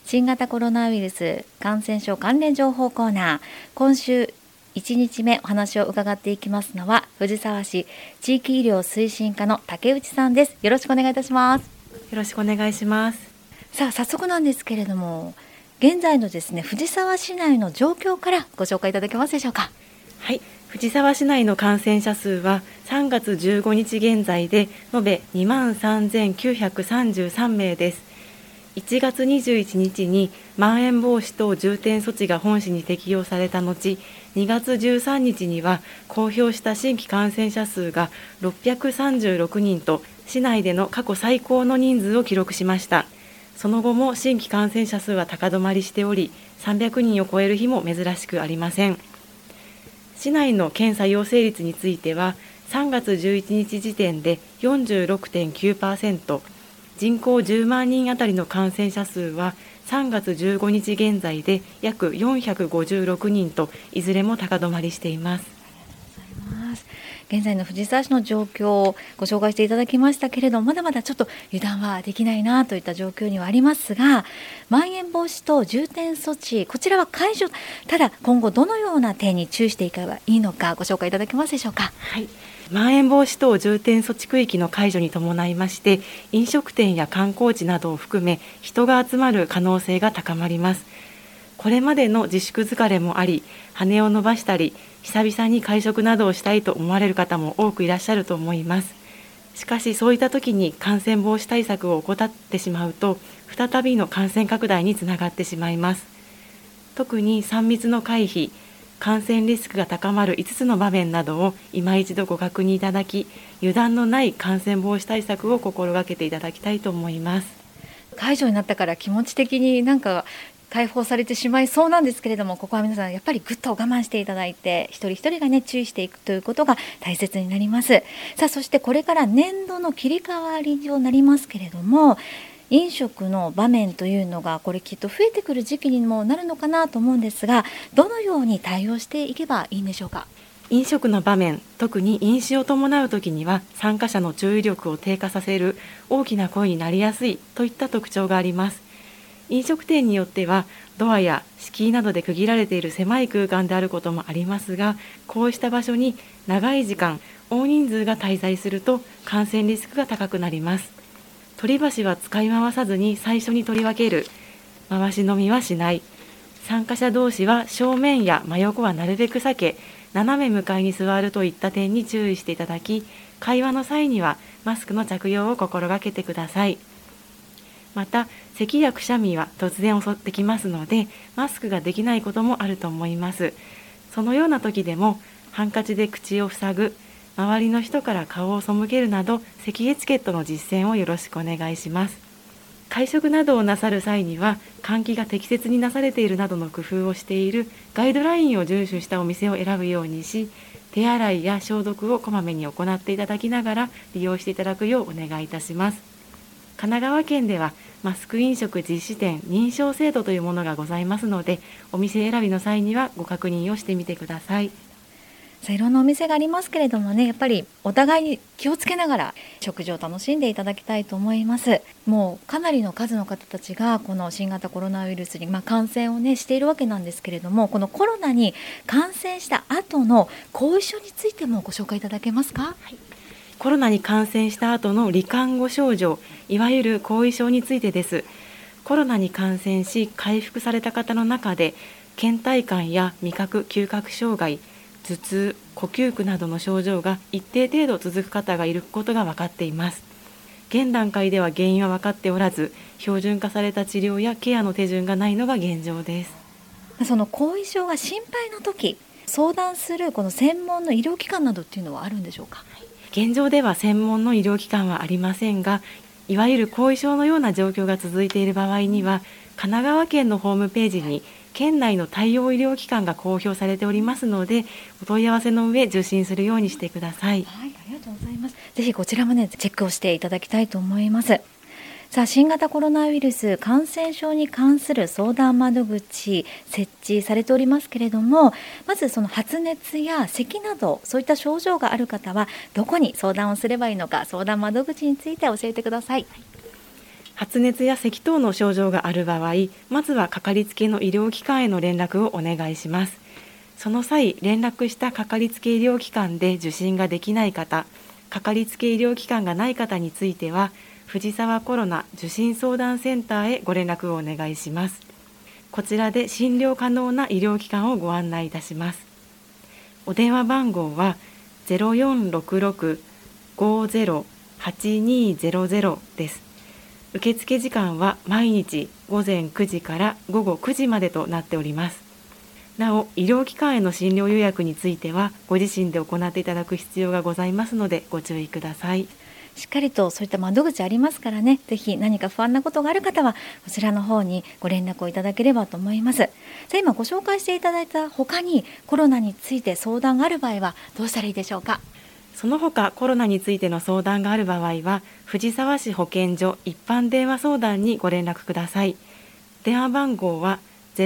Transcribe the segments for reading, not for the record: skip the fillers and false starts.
新型コロナウイルス感染症関連情報コーナー、今週1日目お話を伺っていきますのは、藤沢市地域医療推進課の竹内さんです。よろしくお願いいたします。 よろしくお願いします。 さあ、早速なんですけれども、現在のですね、藤沢市内の状況からご紹介いただけますでしょうか。 はい、藤沢市内の感染者数は3月15日現在で延べ23,933名です。1月21日にまん延防止等重点措置が本市に適用された後、2月13日には公表した新規感染者数が636人と市内での過去最高の人数を記録しました。その後も新規感染者数は高止まりしており、300人を超える日も珍しくありません。市内の検査陽性率については、3月11日時点で 46.9%、人口10万人あたりの感染者数は3月15日現在で約456人と、いずれも高止まりしています。 現在の藤沢市の状況をご紹介していただきましたけれども、まだまだちょっと油断はできないなといった状況にはありますが、まん延防止等重点措置、こちらは解除、ただ今後どのような点に注意していけばいいのかご紹介いただけますでしょうか。 はい、まん延防止等重点措置区域の解除に伴いまして、飲食店や観光地などを含め人が集まる可能性が高まります。これまでの自粛疲れもあり、羽を伸ばしたり久々に会食などをしたいと思われる方も多くいらっしゃると思います。しかしそういった時に感染防止対策を怠ってしまうと、再びの感染拡大につながってしまいます。特に3密の回避、感染リスクが高まる5つの場面などを今一度ご確認いただき、油断のない感染防止対策を心がけていただきたいと思います。 解除になったから気持ち的に解放されてしまいそうなんですけれども、ここは皆さんやっぱりぐっと我慢していただいて、一人一人がね注意していくということが大切になります。さあ、そしてこれから年度の切り替わりとなりますけれども、飲食の場面というのがこれきっと増えてくる時期にもなるのかなと思うんですが、どのように対応していけばいいんでしょうか。 飲食の場面、特に飲酒を伴うときには参加者の注意力を低下させる大きな声になりやすいといった特徴があります。飲食店によってはドアや敷居などで区切られている狭い空間であることもありますが、こうした場所に長い時間大人数が滞在すると感染リスクが高くなります。取り箸は使い回さずに最初に取り分ける、回し飲みはしない、参加者同士は正面や真横はなるべく避け、斜め向かいに座るといった点に注意していただき、会話の際にはマスクの着用を心がけてください。また、咳やくしゃみは突然襲ってきますので、マスクができないこともあると思います。そのような時でもハンカチで口を塞ぐ、周りの人から顔を背けるなど、咳エチケットの実践をよろしくお願いします。会食などをなさる際には、換気が適切になされているなどの工夫をしているガイドラインを遵守したお店を選ぶようにし、手洗いや消毒をこまめに行っていただきながら利用していただくようお願いいたします。神奈川県ではマスク飲食実施店認証制度というものがございますので、お店選びの際にはご確認をしてみてください。 いろんなお店がありますけれどもね、やっぱりお互いに気をつけながら食事を楽しんでいただきたいと思います。もうかなりの数の方たちがこの新型コロナウイルスに感染をしているわけなんですけれども、このコロナに感染した後の後遺症についてもご紹介いただけますか。 はい、コロナに感染した後の罹患後症状、いわゆる後遺症についてです。コロナに感染し回復された方の中で、倦怠感や味覚・嗅覚障害、頭痛、呼吸苦などの症状が一定程度続く方がいることが分かっています。現段階では原因は分かっておらず、標準化された治療やケアの手順がないのが現状です。 その後遺症が心配な時、相談するこの専門の医療機関などっていうのはあるんでしょうか。 現状では専門の医療機関はありませんが、いわゆる後遺症のような状況が続いている場合には、神奈川県のホームページに県内の対応医療機関が公表されておりますので、お問い合わせの上受診するようにしてください。 はい、ありがとうございます。ぜひこちらもねチェックをしていただきたいと思います。さあ、新型コロナウイルス感染症に関する相談窓口設置されておりますけれども、まずその発熱や咳などそういった症状がある方はどこに相談をすればいいのか、相談窓口について教えてください。 発熱や咳等の症状がある場合、まずはかかりつけの医療機関への連絡をお願いします。その際、連絡したかかりつけ医療機関で受診ができない方、かかりつけ医療機関がない方については、藤沢コロナ受診相談センターへご連絡をお願いします。こちらで診療可能な医療機関をご案内いたします。お電話番号は 0466-50-8200 です。受付時間は毎日午前9時から午後9時までとなっております。なお、医療機関への診療予約については、ご自身で行っていただく必要がございますので、ご注意ください。 しっかりとそういった窓口ありますからね、ぜひ何か不安なことがある方はこちらの方にご連絡をいただければと思います。さあ、今ご紹介していただいた他にコロナについて相談がある場合はどうしたらいいでしょうか。 その他、コロナについての相談がある場合は、藤沢市保健所一般電話相談にご連絡ください。電話番号は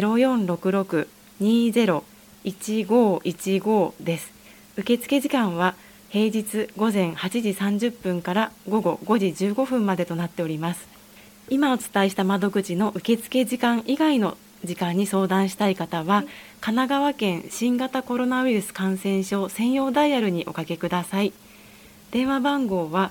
0466-20-1515 です。受付時間は平日午前8時30分から午後5時15分までとなっております。今お伝えした窓口の受付時間以外の時間に相談したい方は、神奈川県新型コロナウイルス感染症専用ダイヤルにおかけください。電話番号は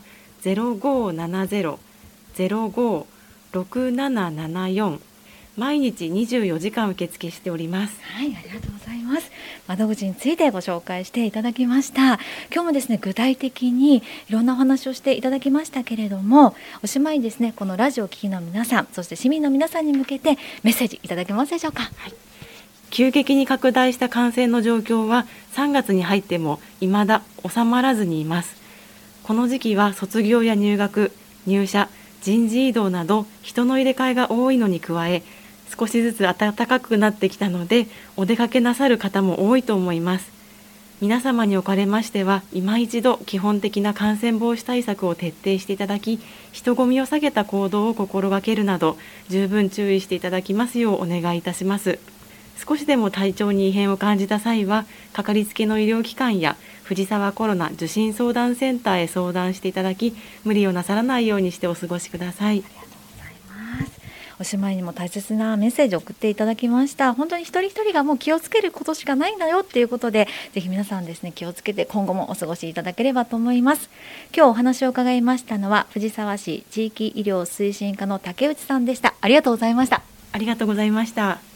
0570-05-6774、毎日24時間受付しております。 はい、ありがとうございます。窓口についてご紹介していただきました。今日もですね、具体的にいろんなお話をしていただきましたけれども、おしまいにですね、このラジオを聴きの皆さん、そして市民の皆さんに向けてメッセージいただけますでしょうか。 はい、急激に拡大した感染の状況は3月に入っても未だ収まらずにいます。この時期は卒業や入学、入社、人事異動など人の入れ替えが多いのに加え、少しずつ暖かくなってきたので、お出かけなさる方も多いと思います。皆様におかれましては、今一度基本的な感染防止対策を徹底していただき、人混みを下げた行動を心がけるなど、十分注意していただきますようお願いいたします。少しでも体調に異変を感じた際は、かかりつけの医療機関や藤沢コロナ受診相談センターへ相談していただき、無理をなさらないようにしてお過ごしください。 おしまいにも大切なメッセージを送っていただきました。本当に一人一人がもう気をつけることしかないんだよっていうことで、ぜひ皆さんですね、気をつけて今後もお過ごしいただければと思います。今日お話を伺いましたのは、藤沢市地域医療推進課の竹内さんでした。ありがとうございました。 ありがとうございました。